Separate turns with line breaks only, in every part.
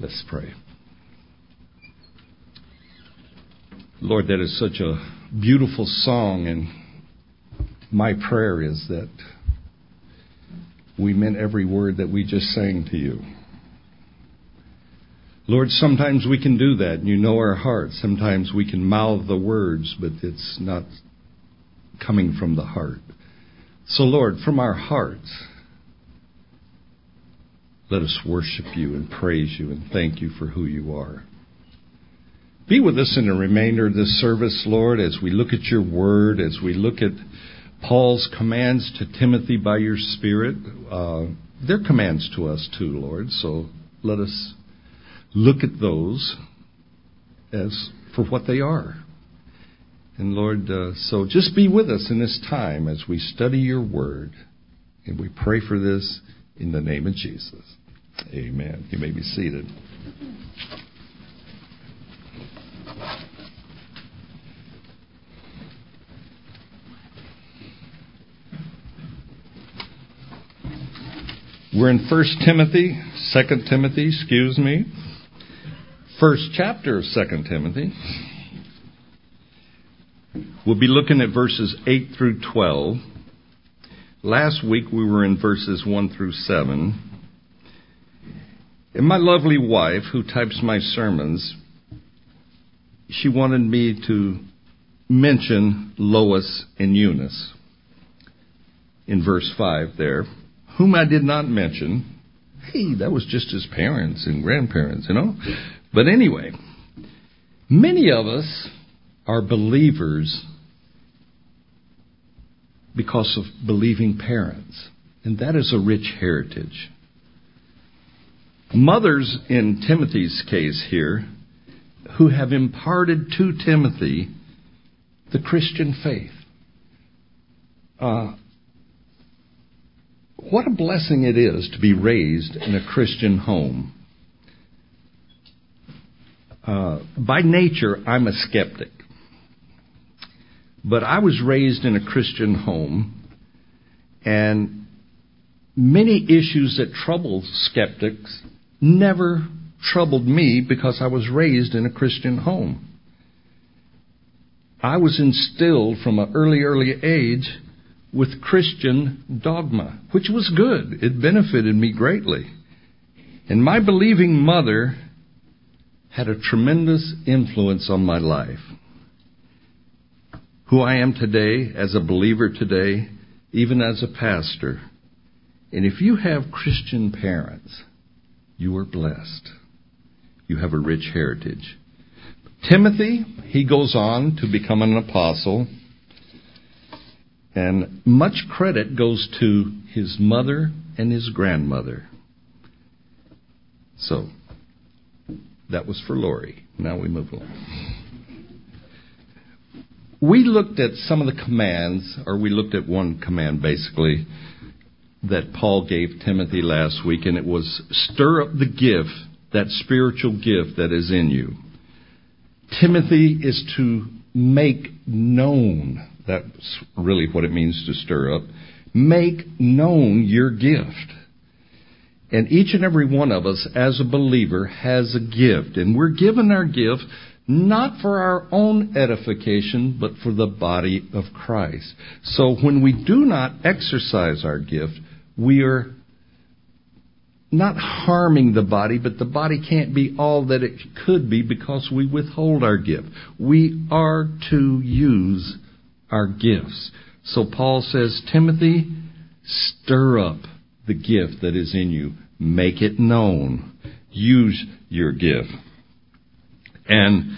Let's pray. Lord, that is such a beautiful song, and my prayer is that we meant every word that we just sang to you. Lord, sometimes we can do that, and you know our hearts. Sometimes we can mouth the words, but it's not coming from the heart. So, Lord, from our hearts, let us worship you and praise you and thank you for who you are. Be with us in the remainder of this service, Lord, as we look at your word, as we look at Paul's commands to Timothy by your Spirit. They're commands to us too, Lord, so let us look at those as for what they are. And Lord, so just be with us in this time as we study your word. And we pray for this in the name of Jesus. Amen. You may be seated. We're in 1 Timothy, 2 Timothy, first chapter of 2 Timothy. We'll be looking at verses 8 through 12. Last week we were in verses 1 through 7. And my lovely wife, who types my sermons, she wanted me to mention Lois and Eunice in verse 5 there, whom I did not mention. Hey, that was just his parents and grandparents, you know. But anyway, many of us are believers because of believing parents. And that is a rich heritage. Mothers, in Timothy's case here, who have imparted to Timothy the Christian faith. What a blessing it is to be raised in a Christian home. By nature, I'm a skeptic. But I was raised in a Christian home, and many issues that trouble skeptics never troubled me because I was raised in a Christian home. I was instilled from an early age with Christian dogma, which was good. It benefited me greatly. And my believing mother had a tremendous influence on my life. Who I am today, as a believer today, even as a pastor. And if you have Christian parents, you are blessed. You have a rich heritage. Timothy, he goes on to become an apostle. And much credit goes to his mother and his grandmother. So, that was for Lori. Now we move on. We looked at some of the commands, or we looked at one command basically, that Paul gave Timothy last week, and it was stir up the gift, that spiritual gift that is in you. Timothy is to make known. That's really what it means to stir up. Make known your gift. And each and every one of us as a believer has a gift. And we're given our gift not for our own edification, but for the body of Christ. So when we do not exercise our gift, we are not harming the body, but the body can't be all that it could be because we withhold our gift. We are to use our gifts. So Paul says, Timothy, stir up the gift that is in you. Make it known. Use your gift. And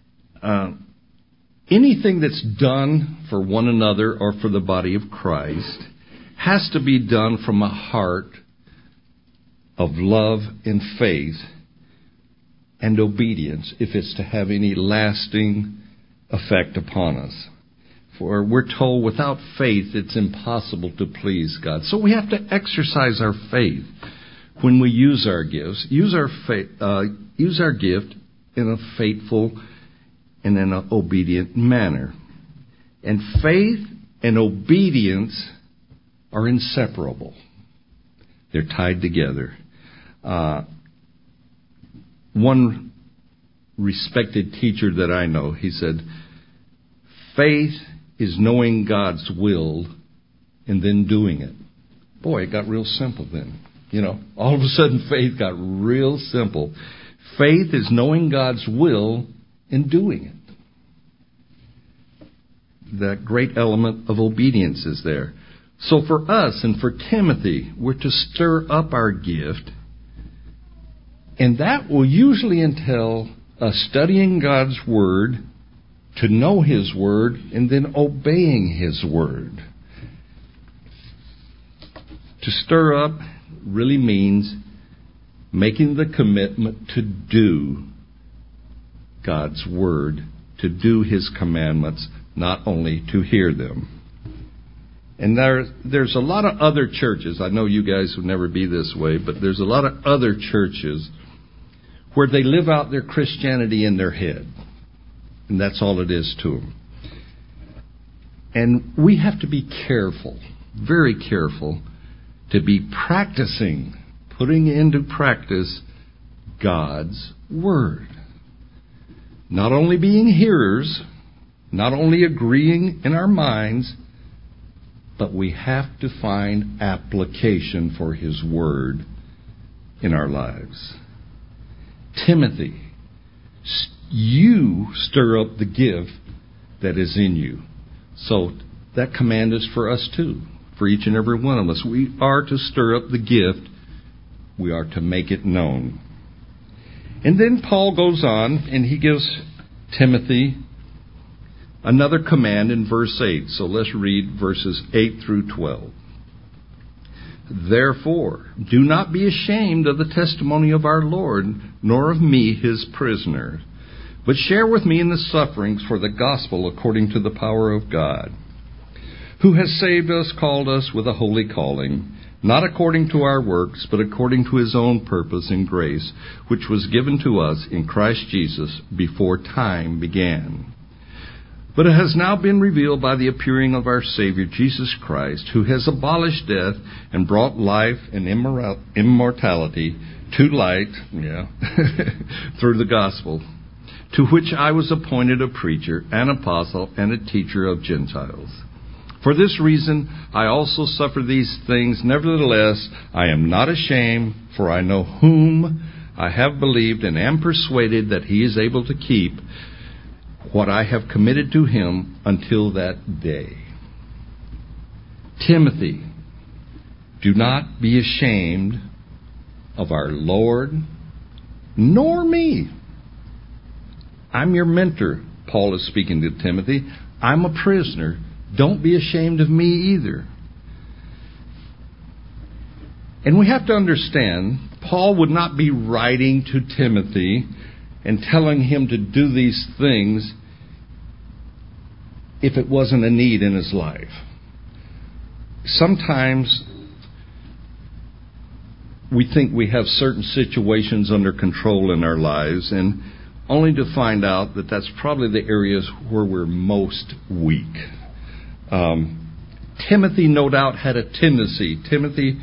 anything that's done for one another or for the body of Christ has to be done from a heart of love and faith and obedience if it's to have any lasting effect upon us. For we're told without faith it's impossible to please God. So we have to exercise our faith when we use our gifts. Use our gift in a faithful and in an obedient manner. And faith and obedience are inseparable. They're tied together. one respected teacher that I know, he said, faith is knowing God's will and then doing it. Boy, it got real simple then. All of a sudden faith got real simple. Faith is knowing God's will and doing it. That great element of obedience is there. So for us and for Timothy, we're to stir up our gift. And that will usually entail us studying God's Word, to know His Word, and then obeying His Word. To stir up really means making the commitment to do God's Word, to do His commandments, not only to hear them. And there's a lot of other churches, I know you guys would never be this way, but there's a lot of other churches where they live out their Christianity in their head. And that's all it is to them. And we have to be careful, very careful, to be practicing, putting into practice God's Word. Not only being hearers, not only agreeing in our minds, but we have to find application for His Word in our lives. Timothy, you stir up the gift that is in you. So that command is for us too, for each and every one of us. We are to stir up the gift. We are to make it known. And then Paul goes on and he gives Timothy another command in verse 8. So let's read verses 8 through 12. Therefore, do not be ashamed of the testimony of our Lord, nor of me, His prisoner, but share with me in the sufferings for the gospel according to the power of God, who has saved us, called us with a holy calling, not according to our works, but according to His own purpose and grace, which was given to us in Christ Jesus before time began. But it has now been revealed by the appearing of our Savior, Jesus Christ, who has abolished death and brought life and immortality to light, through the gospel, to which I was appointed a preacher, an apostle, and a teacher of Gentiles. For this reason, I also suffer these things. Nevertheless, I am not ashamed, for I know whom I have believed and am persuaded that He is able to keep what I have committed to Him until that day. Timothy, do not be ashamed of our Lord, nor me. I'm your mentor, Paul is speaking to Timothy. I'm a prisoner. Don't be ashamed of me either. And we have to understand, Paul would not be writing to Timothy and telling him to do these things if it wasn't a need in his life. Sometimes we think we have certain situations under control in our lives, and only to find out that that's probably the areas where we're most weak. Timothy, no doubt, had a tendency. Timothy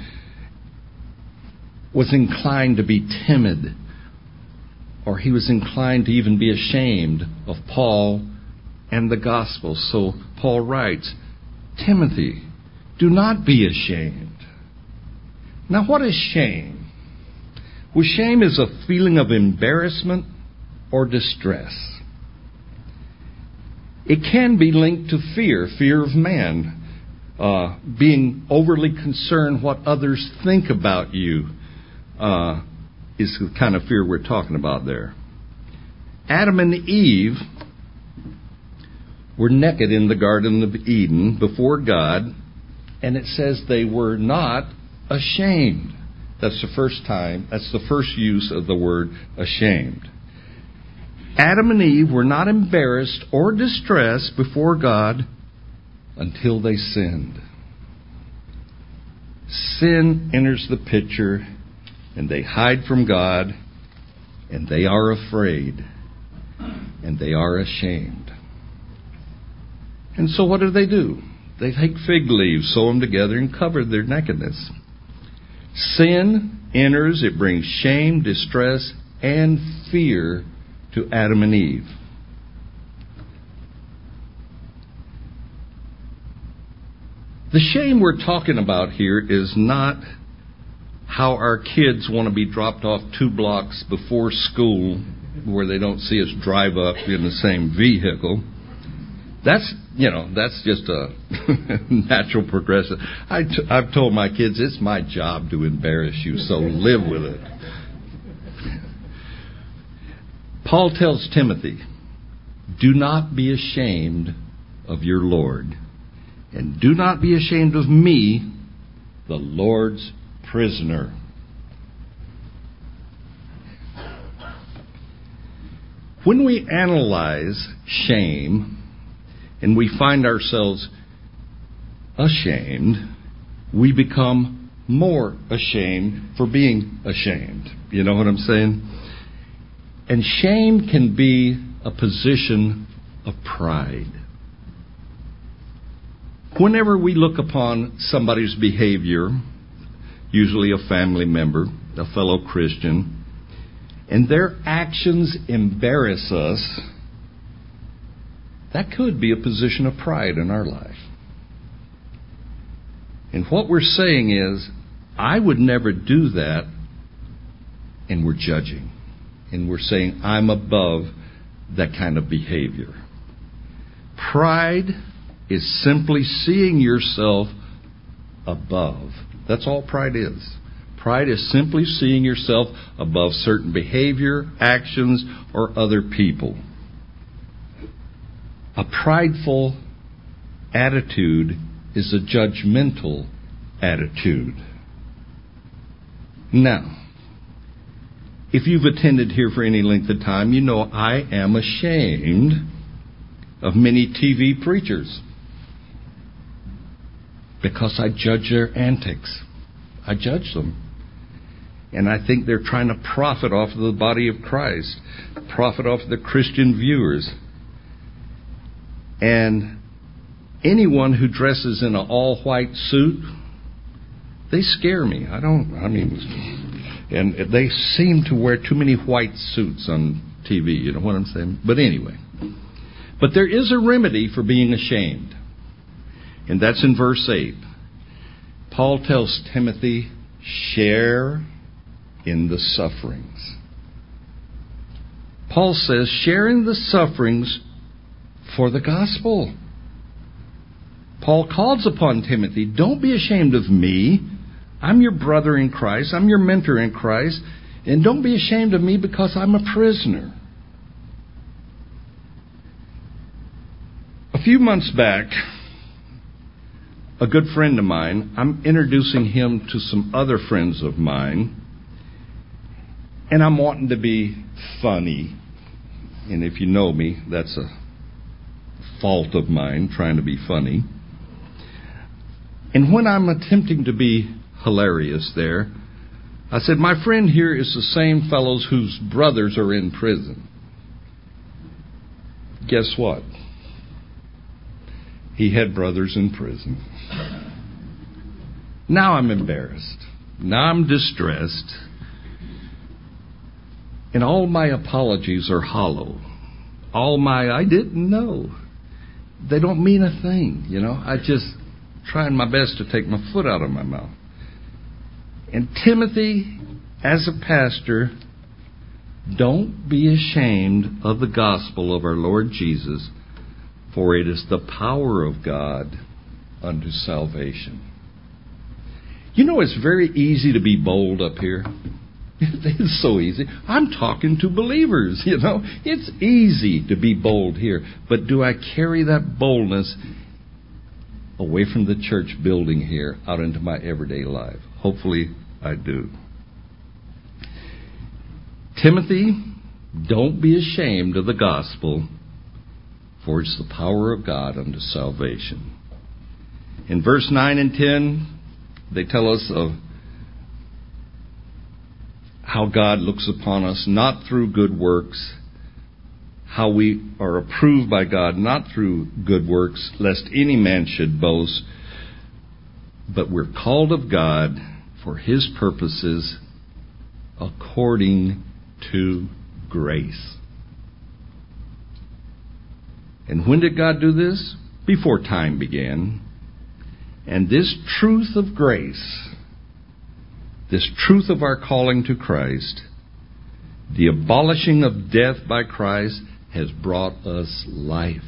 was inclined to be timid, or he was inclined to even be ashamed of Paul and the gospel. So Paul writes, Timothy, do not be ashamed. Now, what is shame? Well, shame is a feeling of embarrassment or distress. It can be linked to fear of man, being overly concerned what others think about you is the kind of fear we're talking about there. Adam and Eve were naked in the Garden of Eden before God, and it says they were not ashamed. That's the first use of the word ashamed. Adam and Eve were not embarrassed or distressed before God until they sinned. Sin enters the picture, and they hide from God, and they are afraid, and they are ashamed. And so what do? They take fig leaves, sew them together, and cover their nakedness. Sin enters, it brings shame, distress, and fear to Adam and Eve. The shame we're talking about here is not how our kids want to be dropped off 2 blocks before school where they don't see us drive up in the same vehicle. That's just a natural progression. I've told my kids, it's my job to embarrass you, so live with it. Paul tells Timothy, do not be ashamed of your Lord, and do not be ashamed of me, the Lord's prisoner. When we analyze shame and we find ourselves ashamed, we become more ashamed for being ashamed. You know what I'm saying? And shame can be a position of pride. Whenever we look upon somebody's behavior, usually a family member, a fellow Christian, and their actions embarrass us, that could be a position of pride in our life. And what we're saying is, I would never do that, and we're judging. And we're saying, I'm above that kind of behavior. Pride is simply seeing yourself above. That's all pride is. Pride is simply seeing yourself above certain behavior, actions, or other people. A prideful attitude is a judgmental attitude. Now, if you've attended here for any length of time, you know I am ashamed of many TV preachers because I judge their antics. I judge them. And I think they're trying to profit off of the body of Christ, profit off of the Christian viewers. And anyone who dresses in an all-white suit, they scare me. And they seem to wear too many white suits on TV, you know what I'm saying? But anyway. But there is a remedy for being ashamed. And that's in verse 8. Paul tells Timothy, share in the sufferings. Paul says, share in the sufferings for the gospel. Paul calls upon Timothy, don't be ashamed of me. I'm your brother in Christ. I'm your mentor in Christ. And don't be ashamed of me because I'm a prisoner. A few months back, a good friend of mine, I'm introducing him to some other friends of mine, and I'm wanting to be funny. And if you know me, that's a fault of mine, trying to be funny. And when I'm attempting to be hilarious there, I said, my friend here is the same fellows whose brothers are in prison. Guess what? He had brothers in prison. Now I'm embarrassed. Now I'm distressed. And all my apologies are hollow. All my, I didn't know. They don't mean a thing, you know. I just trying my best to take my foot out of my mouth. And Timothy, as a pastor, don't be ashamed of the gospel of our Lord Jesus, for it is the power of God unto salvation. You know, it's very easy to be bold up here. It's so easy. I'm talking to believers, you know. It's easy to be bold here. But do I carry that boldness away from the church building here out into my everyday life? Hopefully I do. Timothy, don't be ashamed of the gospel, for it's the power of God unto salvation. In verse 9 and 10, they tell us of how God looks upon us not through good works, how we are approved by God not through good works, lest any man should boast, but we're called of God for His purposes according to grace. And when did God do this? Before time began. And this truth of grace, this truth of our calling to Christ, the abolishing of death by Christ, has brought us life.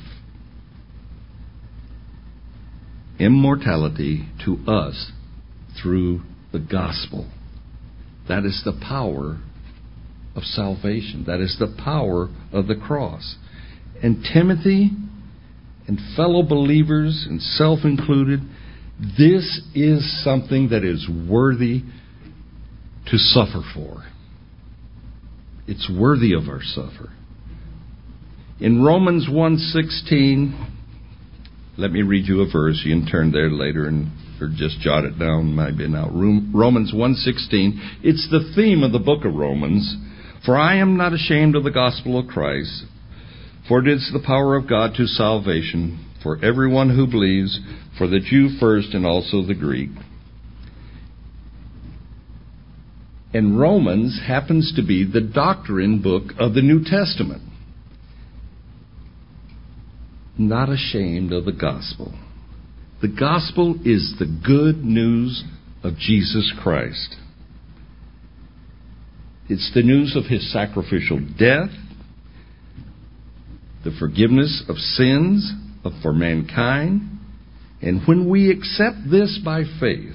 Immortality to us through the gospel. That is the power of salvation. That is the power of the cross. And Timothy and fellow believers, and self included, this is something that is worthy to suffer for. It's worthy of our suffer. In Romans 1:16, let me read you a verse. You can turn there later or just jot it down. Might be now. Romans 1:16. It's the theme of the book of Romans. For I am not ashamed of the gospel of Christ, for it is the power of God to salvation for everyone who believes, for the Jew first and also the Greek. And Romans happens to be the doctrine book of the New Testament. Not ashamed of the gospel. The gospel is the good news of Jesus Christ. It's the news of His sacrificial death, the forgiveness of sins for mankind. And when we accept this by faith,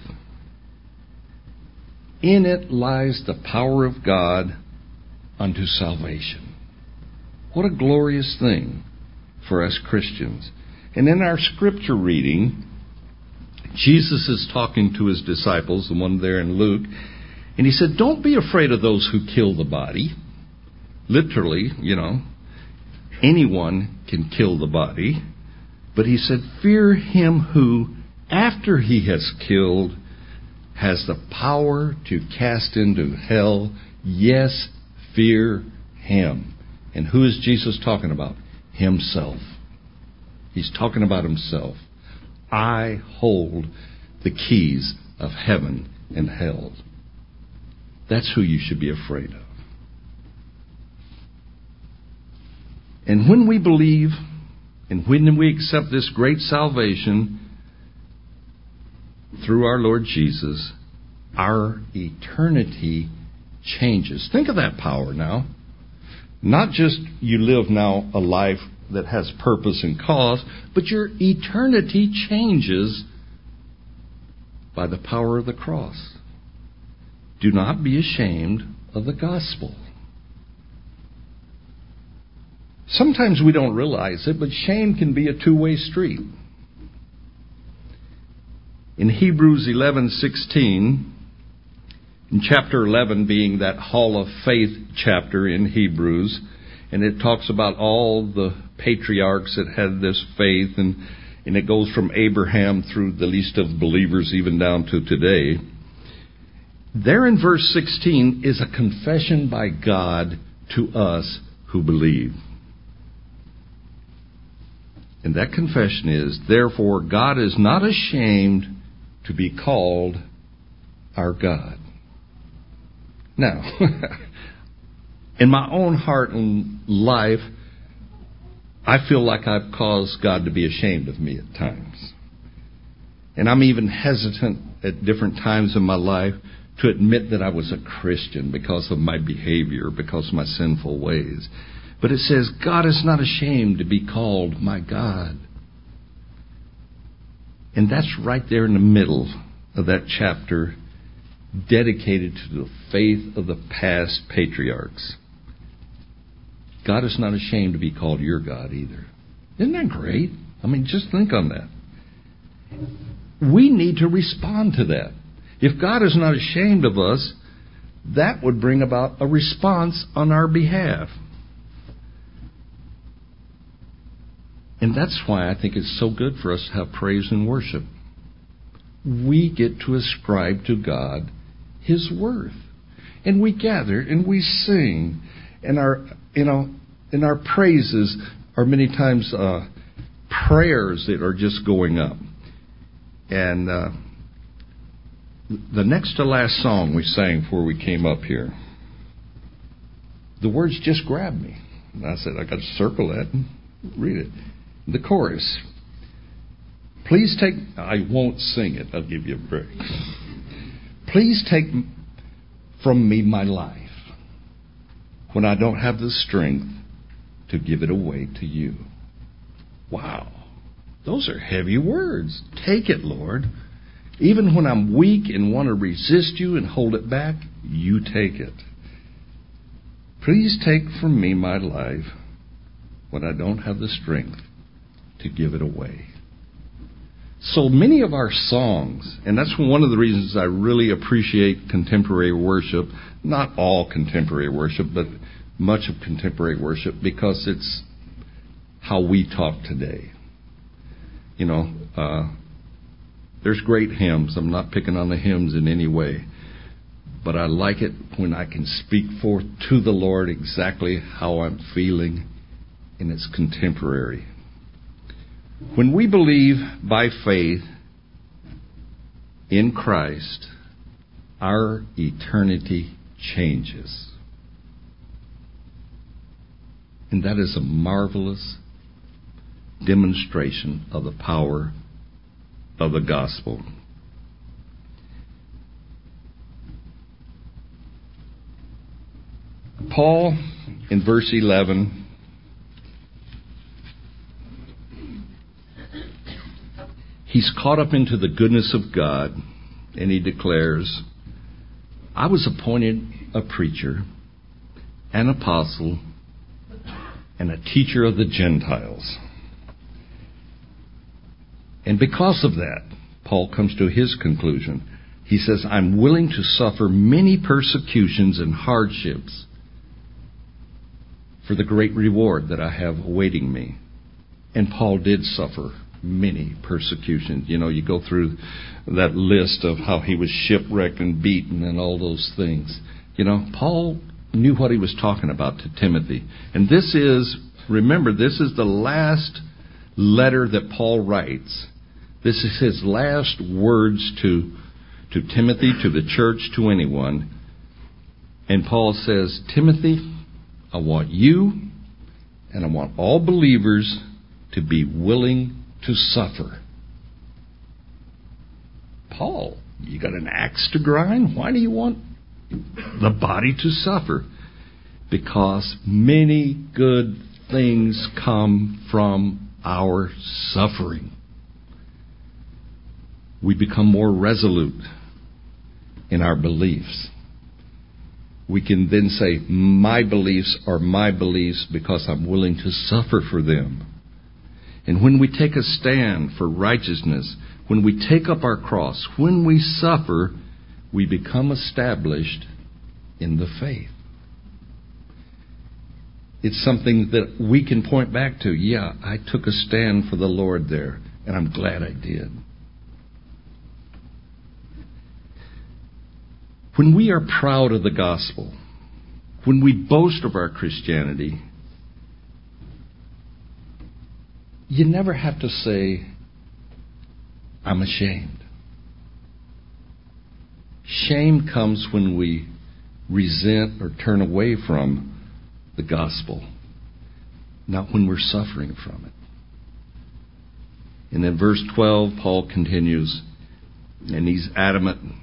in it lies the power of God unto salvation. What a glorious thing for us Christians. And in our scripture reading, Jesus is talking to His disciples, the one there in Luke, and He said, don't be afraid of those who kill the body. Literally, anyone can kill the body. But He said, fear him who, after he has killed, has the power to cast into hell. Yes, fear him. And who is Jesus talking about? Himself. He's talking about Himself. I hold the keys of heaven and hell. That's who you should be afraid of. And when we believe, and when we accept this great salvation through our Lord Jesus, our eternity changes. Think of that power now. Not just you live now a life that has purpose and cause, but your eternity changes by the power of the cross. Do not be ashamed of the gospel. Sometimes we don't realize it, but shame can be a two-way street. In Hebrews 11:16, in chapter 11 being that Hall of Faith chapter in Hebrews, and it talks about all the patriarchs that had this faith, and it goes from Abraham through the least of believers even down to today. There in verse 16 is a confession by God to us who believe. And that confession is, therefore, God is not ashamed to be called our God. Now, in my own heart and life, I feel like I've caused God to be ashamed of me at times. And I'm even hesitant at different times in my life to admit that I was a Christian because of my behavior, because of my sinful ways. But it says, God is not ashamed to be called my God. And that's right there in the middle of that chapter, dedicated to the faith of the past patriarchs. God is not ashamed to be called your God either. Isn't that great? I mean, just think on that. We need to respond to that. If God is not ashamed of us, that would bring about a response on our behalf. And that's why I think it's so good for us to have praise and worship. We get to ascribe to God His worth. And we gather and we sing. And our praises are many times prayers that are just going up. And the next to last song we sang before we came up here, the words just grabbed me. And I said, I got to circle that and read it. The chorus. Please take, I won't sing it, I'll give you a break. Please take from me my life when I don't have the strength to give it away to you. Wow. Those are heavy words. Take it, Lord. Even when I'm weak and want to resist you and hold it back, you take it. Please take from me my life when I don't have the strength to give it away. So many of our songs, and that's one of the reasons I really appreciate contemporary worship, not all contemporary worship, but much of contemporary worship, because it's how we talk today. You know, there's great hymns. I'm not picking on the hymns in any way. But I like it when I can speak forth to the Lord exactly how I'm feeling, and it's contemporary. When we believe by faith in Christ, our eternity changes. And that is a marvelous demonstration of the power of the gospel. Paul, in verse 11, he's caught up into the goodness of God, and he declares, I was appointed a preacher, an apostle, and a teacher of the Gentiles. And because of that, Paul comes to his conclusion. He says, I'm willing to suffer many persecutions and hardships for the great reward that I have awaiting me. And Paul did suffer many persecutions. You know, you go through that list of how he was shipwrecked and beaten and all those things. You know, Paul knew what he was talking about to Timothy. And this is, remember, this is the last letter that Paul writes. This is his last words to Timothy, to the church, to anyone. And Paul says, Timothy, I want you and I want all believers to be willing to suffer. Paul, you got an axe to grind? Why do you want the body to suffer? Because many good things come from our suffering. We become more resolute in our beliefs. We can then say, my beliefs are my beliefs because I'm willing to suffer for them. And when we take a stand for righteousness, when we take up our cross, when we suffer, we become established in the faith. It's something that we can point back to. Yeah, I took a stand for the Lord there, and I'm glad I did. When we are proud of the gospel, when we boast of our Christianity, you never have to say, I'm ashamed. Shame comes when we resent or turn away from the gospel, not when we're suffering from it. And in verse 12, Paul continues, and he's adamant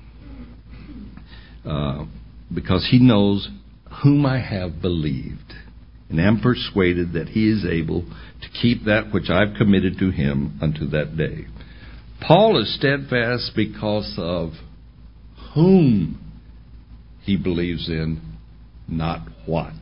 because he knows whom I have believed, and am persuaded that he is able to keep that which I've committed to him unto that day. Paul is steadfast because of whom he believes in, not what.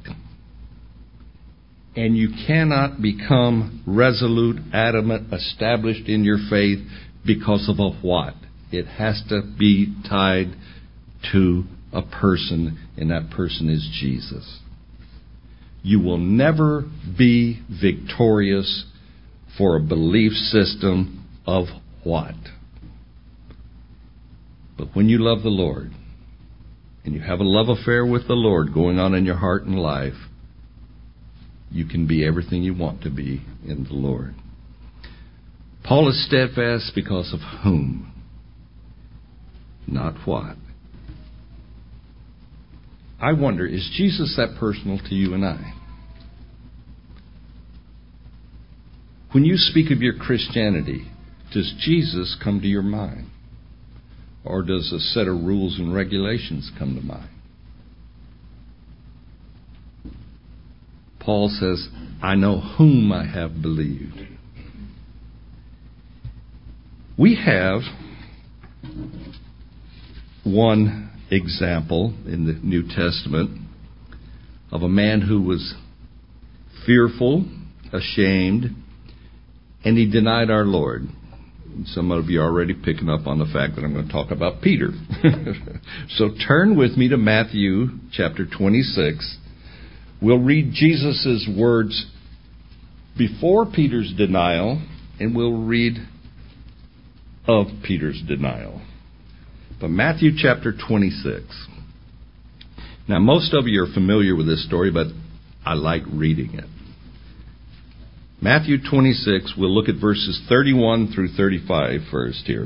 And you cannot become resolute, adamant, established in your faith because of a what. It has to be tied to a person, and that person is Jesus. You will never be victorious for a belief system of what? But when you love the Lord, and you have a love affair with the Lord going on in your heart and life, you can be everything you want to be in the Lord. Paul is steadfast because of whom, not what. I wonder, is Jesus that personal to you and I? When you speak of your Christianity, does Jesus come to your mind? Or does a set of rules and regulations come to mind? Paul says, I know whom I have believed. We have one example in the New Testament of a man who was fearful, ashamed, and he denied our Lord. Some of you are already picking up on the fact that I'm going to talk about Peter. So turn with me to Matthew chapter 26. We'll read Jesus' words before Peter's denial, and we'll read of Peter's denial. But Matthew chapter 26. Now, most of you are familiar with this story, but I like reading it. Matthew 26, we'll look at verses 31 through 35 first here.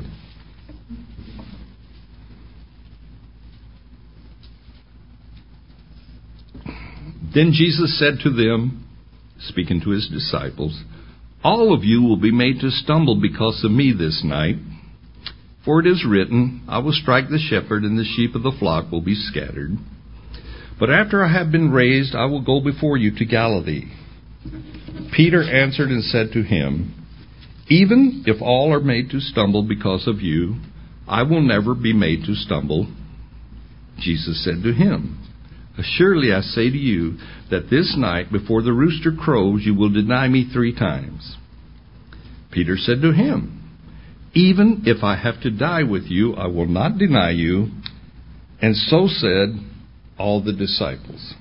Then Jesus said to them, speaking to his disciples, all of you will be made to stumble because of me this night. For it is written, I will strike the shepherd, and the sheep of the flock will be scattered. But after I have been raised, I will go before you to Galilee. Peter answered and said to him, even if all are made to stumble because of you, I will never be made to stumble. Jesus said to him, surely I say to you that this night before the rooster crows, you will deny me 3 times. Peter said to him, even if I have to die with you, I will not deny you. And so said all the disciples.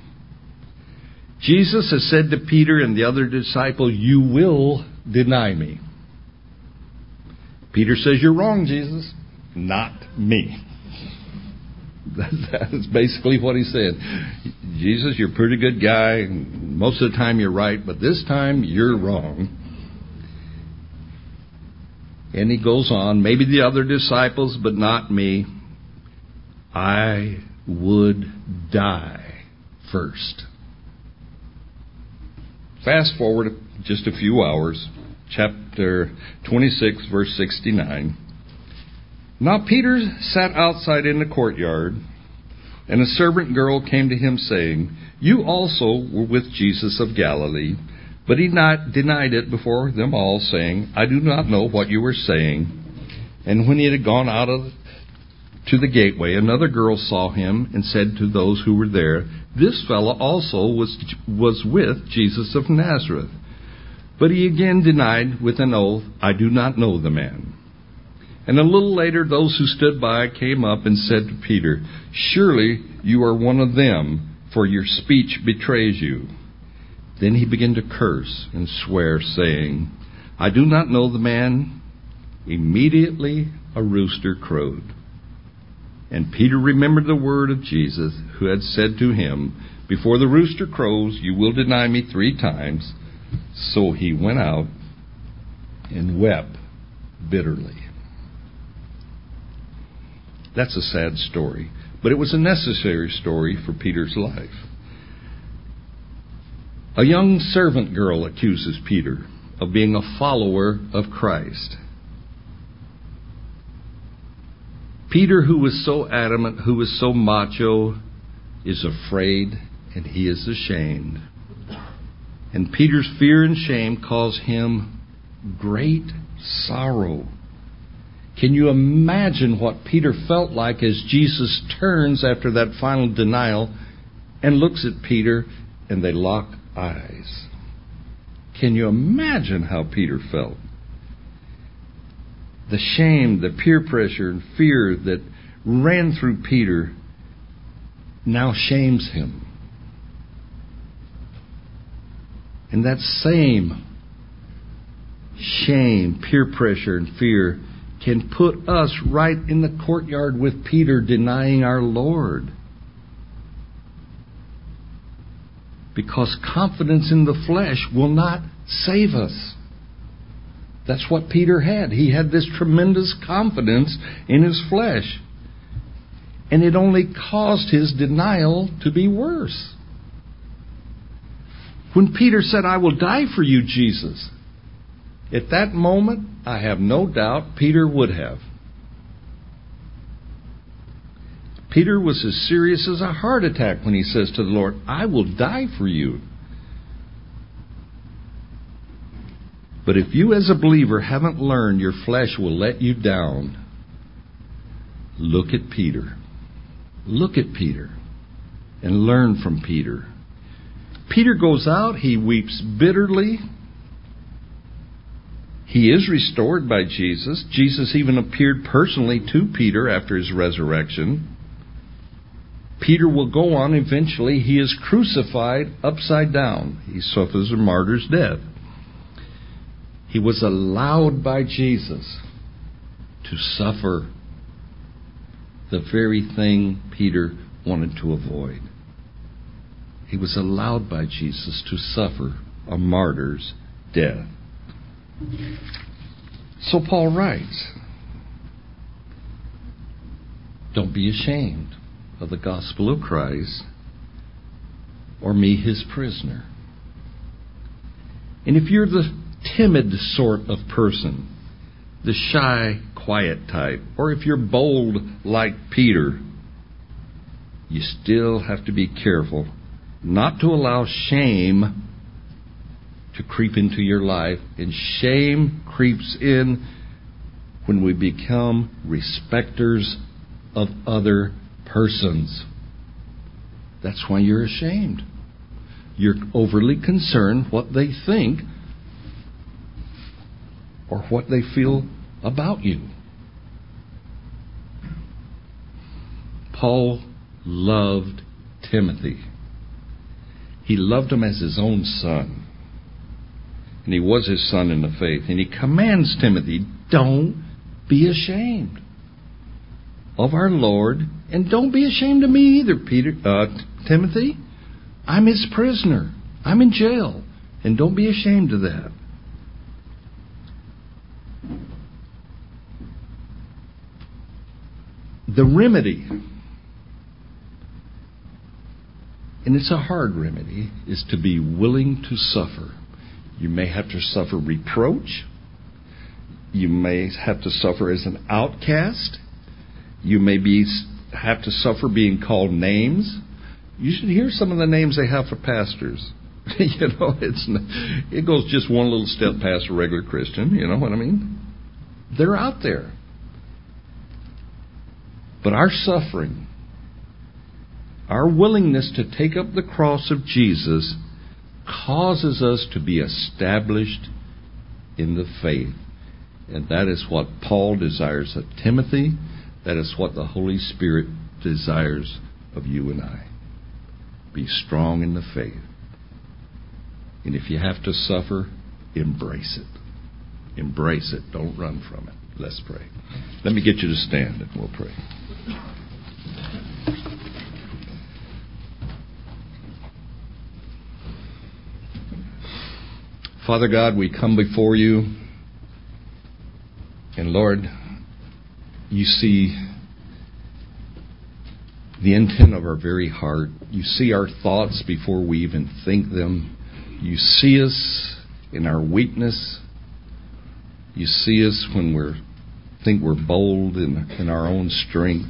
Jesus has said to Peter and the other disciple, you will deny me. Peter says, you're wrong, Jesus. Not me. That's basically what he said. Jesus, you're a pretty good guy. Most of the time you're right, but this time you're wrong. And he goes on, maybe the other disciples, but not me. I would die first. Fast forward just a few hours, chapter 26, verse 69. Now Peter sat outside in the courtyard, and a servant girl came to him saying, you also were with Jesus of Galilee. But he denied it before them all, saying, I do not know what you were saying. And when he had gone out to the gateway, another girl saw him and said to those who were there, this fellow also was with Jesus of Nazareth. But he again denied with an oath, I do not know the man. And a little later, those who stood by came up and said to Peter, surely you are one of them, for your speech betrays you. Then he began to curse and swear, saying, I do not know the man. Immediately a rooster crowed. And Peter remembered the word of Jesus, who had said to him, before the rooster crows, you will deny me 3 times. So he went out and wept bitterly. That's a sad story, but it was a necessary story for Peter's life. A young servant girl accuses Peter of being a follower of Christ. Peter, who was so adamant, who was so macho, is afraid and he is ashamed. And Peter's fear and shame cause him great sorrow. Can you imagine what Peter felt like as Jesus turns after that final denial and looks at Peter and they lock eyes? Can you imagine how Peter felt? The shame, the peer pressure and fear that ran through Peter now shames him. And that same shame, peer pressure and fear can put us right in the courtyard with Peter denying our Lord. Because confidence in the flesh will not save us. That's what Peter had. He had this tremendous confidence in his flesh. And it only caused his denial to be worse. When Peter said, "I will die for you, Jesus," at that moment, I have no doubt Peter would have. Peter was as serious as a heart attack when he says to the Lord, "I will die for you." But if you as a believer haven't learned your flesh will let you down, look at Peter. Look at Peter and learn from Peter. Peter goes out, he weeps bitterly. He is restored by Jesus. Jesus even appeared personally to Peter after his resurrection. Peter will go on eventually. He is crucified upside down. He suffers a martyr's death. He was allowed by Jesus to suffer the very thing Peter wanted to avoid. He was allowed by Jesus to suffer a martyr's death. So Paul writes, "Don't be ashamed of the gospel of Christ, or me, his prisoner." And if you're the timid sort of person, the shy, quiet type, or if you're bold like Peter, you still have to be careful not to allow shame to creep into your life. And shame creeps in when we become respecters of other persons. That's why you're ashamed. You're overly concerned what they think or what they feel about you. Paul loved Timothy. He loved him as his own son. And he was his son in the faith. And he commands Timothy, don't be ashamed of our Lord. And don't be ashamed of me either, Timothy. I'm his prisoner. I'm in jail. And don't be ashamed of that. The remedy, and it's a hard remedy, is to be willing to suffer. You may have to suffer reproach. You may have to suffer as an outcast. You may have to suffer being called names. You should hear some of the names they have for pastors. It goes just one little step past a regular Christian. You know what I mean? They're out there. But our suffering, our willingness to take up the cross of Jesus causes us to be established in the faith. And that is what Paul desires of Timothy. That is what the Holy Spirit desires of you and I. Be strong in the faith. And if you have to suffer, embrace it. Embrace it. Don't run from it. Let's pray. Let me get you to stand and we'll pray. Father God, we come before you, and Lord, you see the intent of our very heart. You see our thoughts before we even think them. You see us in our weakness. You see us when we think we're bold in our own strength.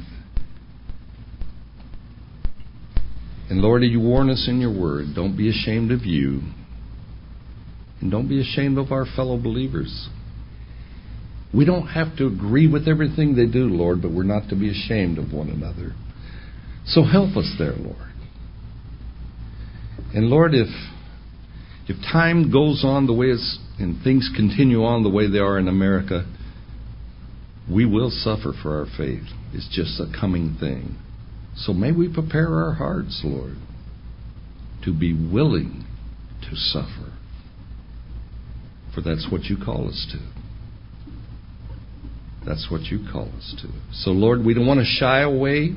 And Lord, you warn us in your word, don't be ashamed of you. And don't be ashamed of our fellow believers. We don't have to agree with everything they do, Lord, but we're not to be ashamed of one another. So help us there, Lord. And Lord, if time goes on the way it's, and things continue on the way they are in America, we will suffer for our faith. It's just a coming thing. So may we prepare our hearts, Lord, to be willing to suffer. For that's what you call us to. That's what you call us to. So, Lord, we don't want to shy away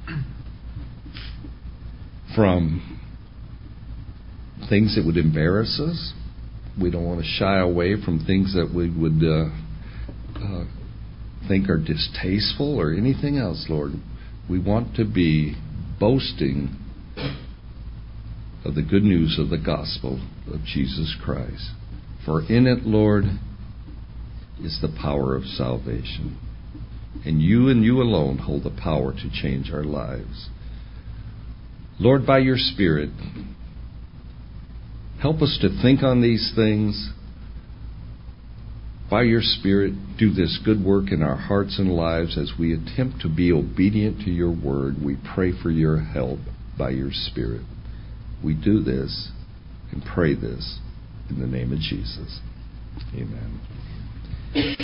from things that would embarrass us. We don't want to shy away from things that we would think are distasteful or anything else, Lord. We want to be boasting of the good news of the gospel of Jesus Christ. For in it, Lord, is the power of salvation. And you alone hold the power to change our lives. Lord, by your Spirit, help us to think on these things. By your Spirit, do this good work in our hearts and lives as we attempt to be obedient to your word. We pray for your help by your Spirit. We do this and pray this in the name of Jesus. Amen.